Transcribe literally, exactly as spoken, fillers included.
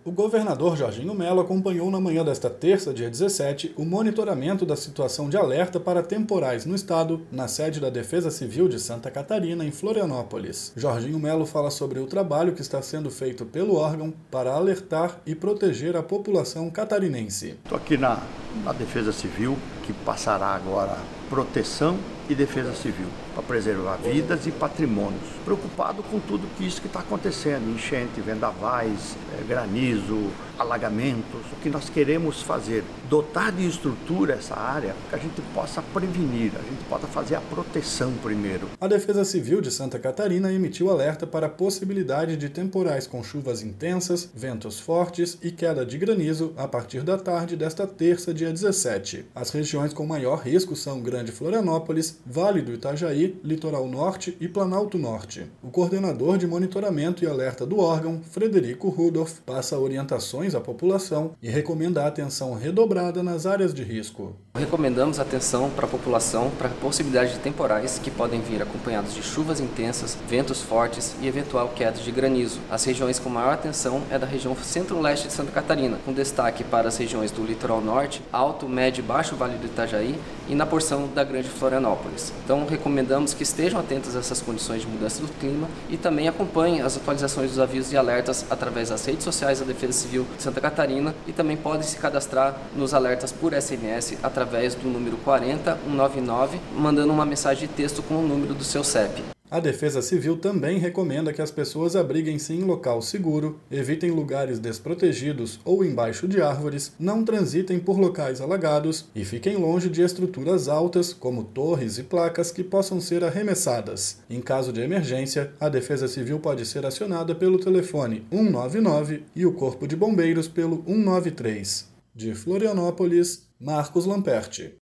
O governador Jorginho Mello acompanhou na manhã desta terça, dia dezessete, o monitoramento da situação de alerta para temporais no estado, na sede da Defesa Civil de Santa Catarina, em Florianópolis. Jorginho Mello fala sobre o trabalho que está sendo feito pelo órgão para alertar e proteger a população catarinense. Estou aqui na, na Defesa Civil, que passará agora proteção e defesa civil, para preservar vidas e patrimônios. Preocupado com tudo que isso que está acontecendo, enchente, vendavais, é, granizo, alagamentos. O que nós queremos fazer, dotar de estrutura essa área, que a gente possa prevenir, a gente possa fazer a proteção primeiro. A Defesa Civil de Santa Catarina emitiu alerta para a possibilidade de temporais com chuvas intensas, ventos fortes e queda de granizo a partir da tarde desta terça, dia dezessete. As regiões com maior risco são Grande Florianópolis, Vale do Itajaí, Litoral Norte e Planalto Norte. O coordenador de monitoramento e alerta do órgão, Frederico Rudolph, passa orientações à população e recomenda a atenção redobrada nas áreas de risco. Recomendamos atenção para a população para a possibilidade de temporais que podem vir acompanhados de chuvas intensas, ventos fortes e eventual queda de granizo. As regiões com maior atenção é da região centro-leste de Santa Catarina, com destaque para as regiões do Litoral Norte, Alto, Médio e Baixo Vale do Itajaí e na porção da Grande Florianópolis. Então recomendamos que estejam atentos a essas condições de mudança do clima e também acompanhem as atualizações dos avisos e alertas através das redes sociais da Defesa Civil de Santa Catarina e também podem se cadastrar nos alertas por S M S através do número quarenta, cento e noventa e nove, mandando uma mensagem de texto com o número do seu C E P. A Defesa Civil também recomenda que as pessoas abriguem-se em local seguro, evitem lugares desprotegidos ou embaixo de árvores, não transitem por locais alagados e fiquem longe de estruturas altas, como torres e placas que possam ser arremessadas. Em caso de emergência, a Defesa Civil pode ser acionada pelo telefone um nove nove e o Corpo de Bombeiros pelo um nove três. De Florianópolis, Marcos Lamperti.